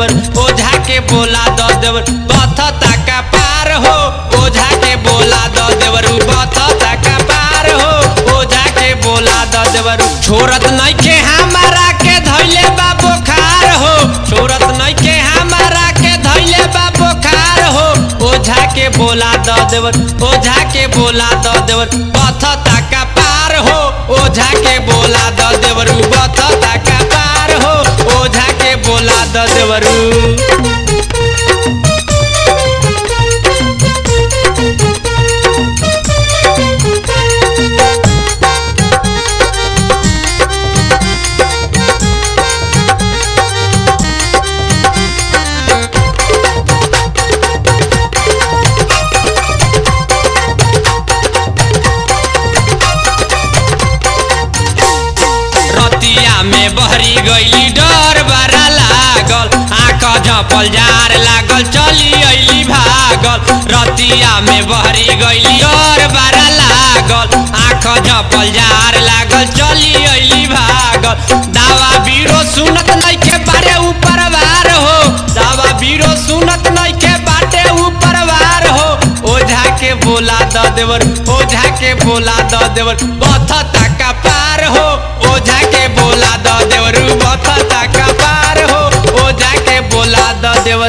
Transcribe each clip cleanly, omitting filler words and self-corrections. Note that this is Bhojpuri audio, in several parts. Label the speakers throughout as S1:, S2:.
S1: देवर ओझा के बोला द देवर बथता का पार हो ओझा के बोला द देवर बथता का पार हो ओझा के बोला द देवर छोरत नइखे हमारा के धइले बा बुखार हो छोरत नइखे हमारा के धइले बा बुखार हो ओझा के बोला द देवर ओझा के बोला द देवर बथता का पार हो ओझा के बोला द देवर बथता का पार हो ओझा के बोला द देवर में बहरी गईली डर बड़ा लागल आँख झपल जार लागल चली अइली भागल रतिया में बहरी गईली डर बड़ा लागल आँख झपल जार लागल चली अइली भागल दावा बीरो सुनत नइखे बारे ऊपर वार हो दावा बीरो सुनत नइखे बाटे ऊपर वार हो ओझा के बोला द देवर ओझा के बोला द देवर बथता का पार हो ओझा के बोला द देवर बथता का पार हो ओझा के बोला द देवर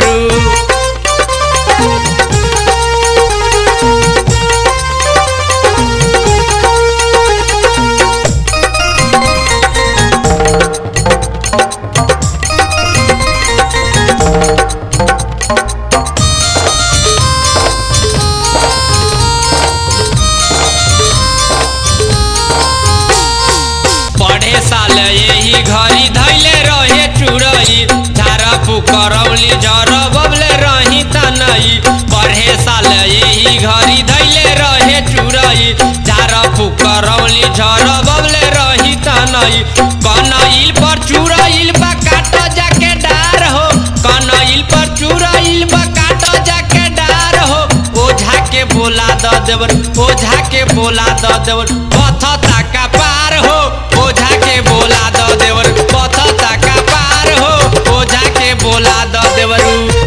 S1: साल यही घड़ी धैले रहे चुरई झारा फुकरौली जर बबले रही तनई पढ़े साल यही घड़ी धैले रहे चुरई झारा फुकरौली जर बबले रही तनई कनइल पर चुरइल बा काट जाके डार हो कनइल पर चुरइल बा काट जाके डार हो ओझा के बोला द देवर ओझा के बोला द देवर बथता का पार हो ओझा के बोला द देवर बथता का पार हो ओझा के बोला द देवर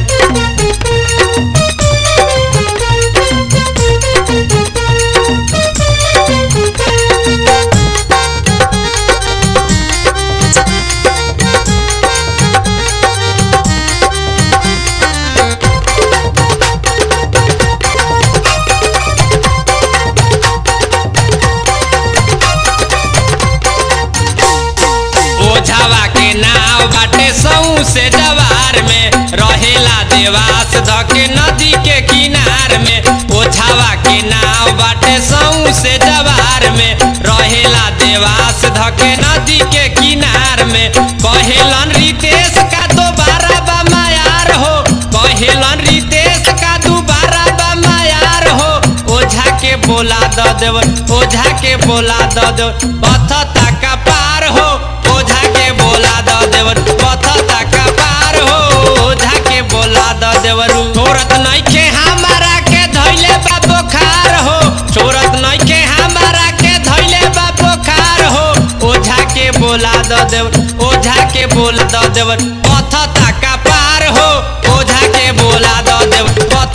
S1: ओझावा के नाव बाटे सऊ से जवार में रहेला देवास धके नदी के किनार में ओझावा के नाव बाटे सऊ से जवार में रहेला देवास धके नदी के किनार में कहेलन रितेश का दोबारा बा मायार हो कहेलन रितेश का दोबारा बा मायार हो ओझा के बोला द देवर ओझा के बोला द देवर बथता का पार हो ओझा के बोला द देवर बथता का पार हो ओझा के बोला द देवर छोरत नइखे हमारा के धइले बा बुखार हो छोरत नइखे हमारा के धइले बा बुखार हो ओझा के बोला द देवर ओझा के बोला द देवर बथता का पार हो ओझा के बोला द देवर